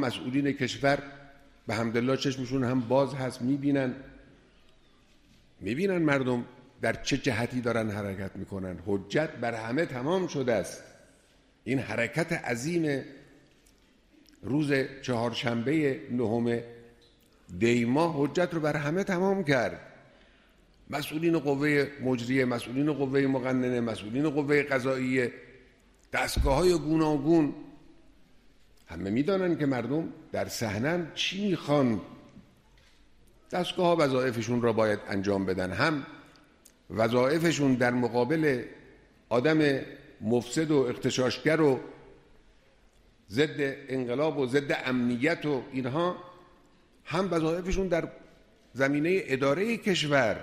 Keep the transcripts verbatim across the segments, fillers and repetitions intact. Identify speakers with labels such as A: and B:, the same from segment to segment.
A: مسئولین کشور به حمدالله چشمشون هم باز هست، میبینن میبینن مردم در چه جهتی دارن حرکت میکنن. حجت بر همه تمام شده است. این حرکت عظیم روز چهارشنبه نهم دی ماه حجت رو بر همه تمام کرد. مسئولین قوه مجریه، مسئولین قوه مقننه، مسئولین قوه قضاییه، دستگاه‌های گوناگون، همه میدانن که مردم در صحنه چی میخوان. دستگاه‌ها وظایفشون را باید انجام بدن، هم وظایفشون در مقابل آدم مفسد و اغتشاشگر و ضد انقلاب و ضد امنیت و اینها، هم وظایفشون در زمینه اداره کشور.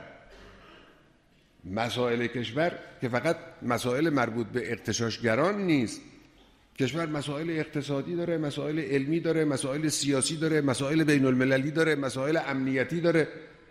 A: مسائل کشور که فقط مسائل مربوط به اغتشاشگران نیست. کشور مسائل اقتصادی داره، مسائل علمی داره، مسائل سیاسی داره، مسائل بین المللی داره، مسائل امنیتی داره.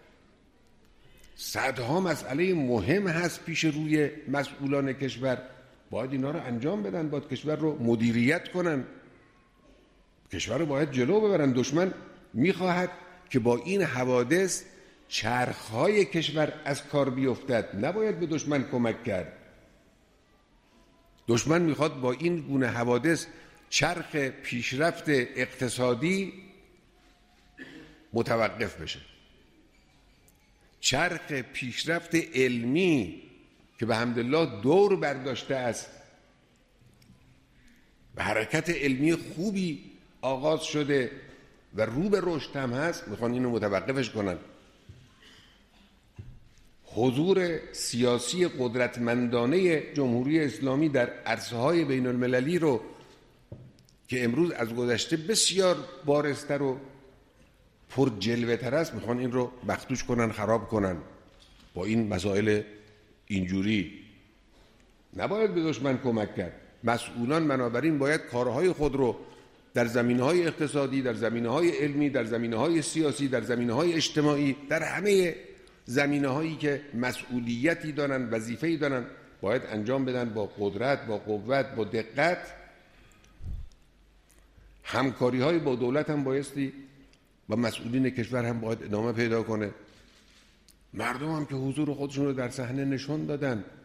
A: صدها مسئله مهم هست پیش روی مسئولان کشور. باید اینا رو انجام بدن، باید کشور رو مدیریت کنن، کشور رو باید جلو ببرن. دشمن میخواهد که با این حوادث چرخهای کشور از کار بیفتد، نباید به دشمن کمک کرد. دشمن میخواد با این گونه حوادث چرخ پیشرفت اقتصادی متوقف بشه. چرخ پیشرفت علمی که به حمدالله دور برداشته است و حرکت علمی خوبی آغاز شده و رو به رشد هم هست، میخوان اینو متوقفش کنن. حضور سیاسی قدرتمندانه جمهوری اسلامی در عرصه‌های بین المللی رو که امروز از گذشته بسیار بارزتر و پر جلوه تر است، میخوان این رو مخدوش کنن، خراب کنن. با این مسائل اینجوری نباید به دشمن کمک کرد. مسئولان بنابراین باید کارهای خود رو در زمینه‌های اقتصادی، در زمینه‌های علمی، در زمینه‌های سیاسی، در زمینه‌های اجتماعی، در همه زمینه‌هایی که مسئولیتی دارن، وظیفه‌ای دارن، باید انجام بدن با قدرت، با قوت، با دقت. همکاری‌های با دولت هم بایستی و مسئولین کشور هم باید ادامه پیدا کنه. مردم هم که حضور خودشون رو در صحنه نشون دادن.